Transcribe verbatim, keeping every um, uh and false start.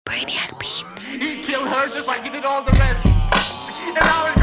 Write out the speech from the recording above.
Brainiac Beats. He killed her just like he did all the rest. And now